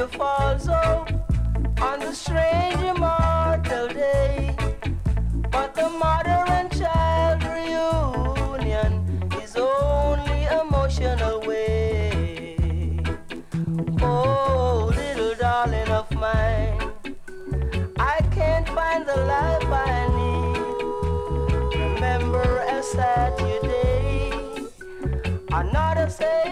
you fall so on the strange immortal day. But the mother and child reunion is only emotional way. Oh, little darling of mine, I can't find the life I need. Remember a sad day, another say